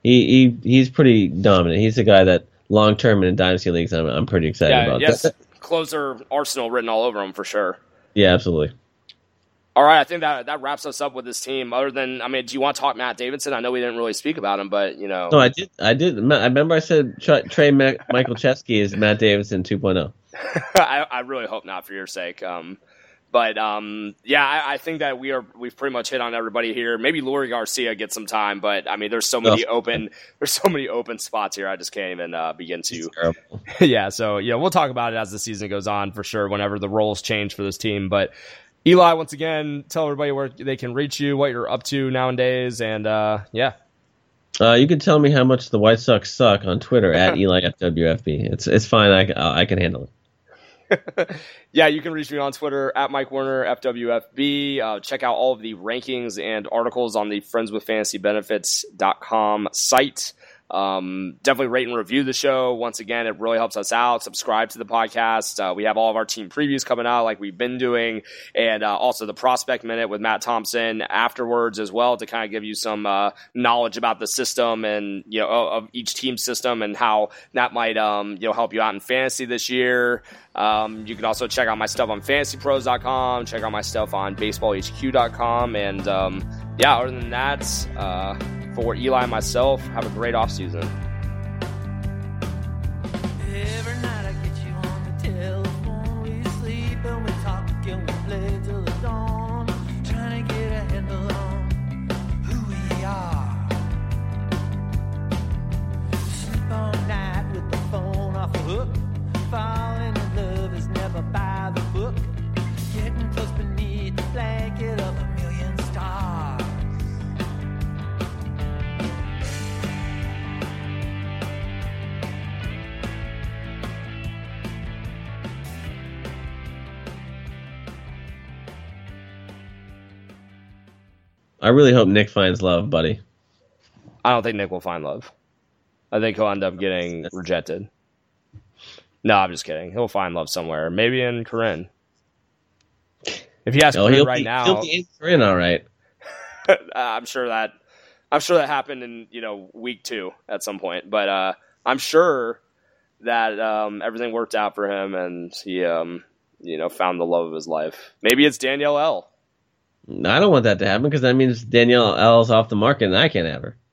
He's pretty dominant. He's a guy that long-term in dynasty leagues I'm pretty excited about. Yes, closer arsenal written all over him for sure. Yeah, absolutely. All right, I think that wraps us up with this team. Other than, do you want to talk Matt Davidson? I know we didn't really speak about him, but No, I did. I remember I said Trey Michael Chesky is Matt Davidson 2.0. I really hope not, for your sake. But I think that we've pretty much hit on everybody here. Maybe Lori Garcia gets some time, but I mean, there's so many open spots here. I just can't even begin to. Yeah, so we'll talk about it as the season goes on for sure. Whenever the roles change for this team, but Eli, once again, tell everybody where they can reach you, what you're up to nowadays, and you can tell me how much the White Sox suck on Twitter at EliFWFB. It's fine. I can handle it. Yeah, you can reach me on Twitter at Mike Werner FWFB. Check out all of the rankings and articles on the friendswithfantasybenefits.com site. Definitely rate and review the show. Once again, it really helps us out. Subscribe to the podcast. We have all of our team previews coming out like we've been doing, and also the Prospect Minute with Matt Thompson afterwards as well to kind of give you some knowledge about the system and of each team system and how that might help you out in fantasy this year. You can also check out my stuff on fantasypros.com, check out my stuff on baseballhq.com, and other than that, for Eli and myself, have a great offseason. Every night I get you on the telephone, we sleep and we talk and we play till the dawn, trying to get a handle on who we are. Sleep all night with the phone off the hook, falling in love is never by the book, getting close beneath the blanket of a million stars. I really hope Nick finds love, buddy. I don't think Nick will find love. I think he'll end up getting rejected. No, I'm just kidding. He'll find love somewhere. Maybe in Corinne. If he asks Corinne right now, he'll be in Corinne, all right. I'm sure that happened in week 2 at some point. But I'm sure that everything worked out for him and he found the love of his life. Maybe it's Danielle L. I don't want that to happen because that means Danielle L's off the market and I can't have her.